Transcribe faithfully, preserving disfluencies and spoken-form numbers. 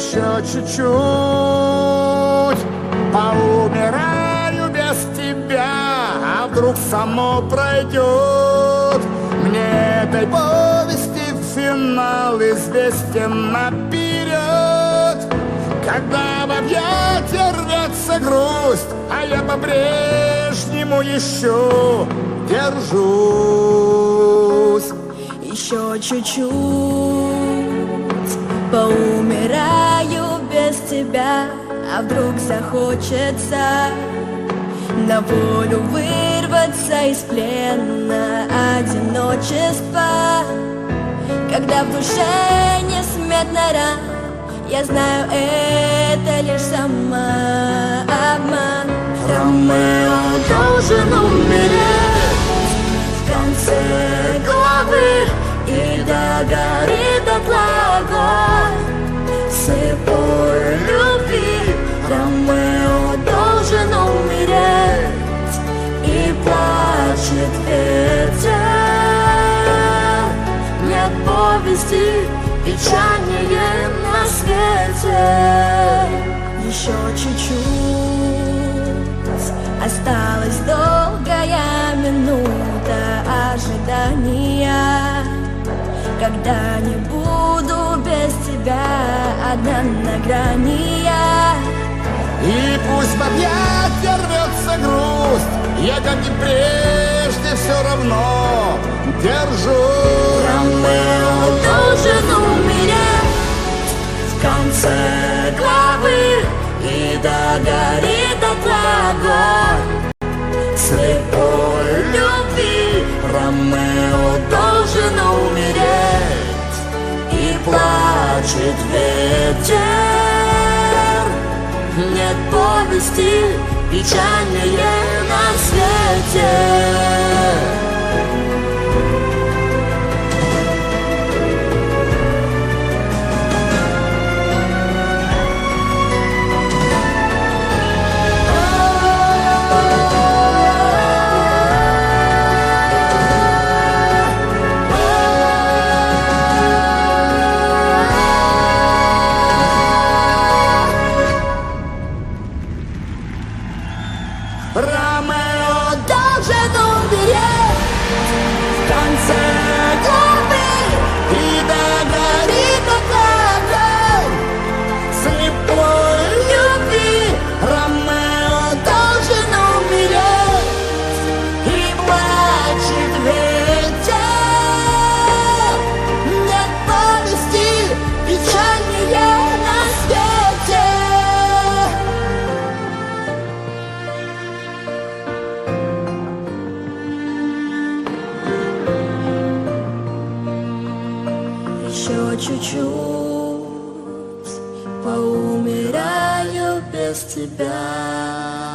еще чуть-чуть, поумираю без тебя, а вдруг само пройдет. Мне этой повести финал известен наперед. Когда в объятия рвется грусть, а я по-прежнему еще держусь. Еще чуть-чуть, поумираю без тебя, а вдруг захочется на волю вырваться из плена одиночества. Когда в душе несметно ран, я знаю, это лишь самообман. Ромео должен умереть В конце главы и догорит дотла огонь слепой любви. Ромео должен умереть, и плачет ветер. Нет повести печальнее на свете. Еще чуть-чуть, осталась долгая минута ожидания, когда не буду без тебя одна на грани я. И пусть в объятия рвется грусть, я, как и прежде, все равно держу. Ромео должен умереть в конце главы, и догорит дотла огонь слепой любви. Ромео должен умереть, и плачет ветер. Нет повести печальнее на свете. Ромео Должен умереть в конце главы, и догорит дотла огонь слепой любви. Ромео Должен умереть, и плачет ветер. Нет повести печальнее на свете. Еще чуть-чуть, поумираю без тебя.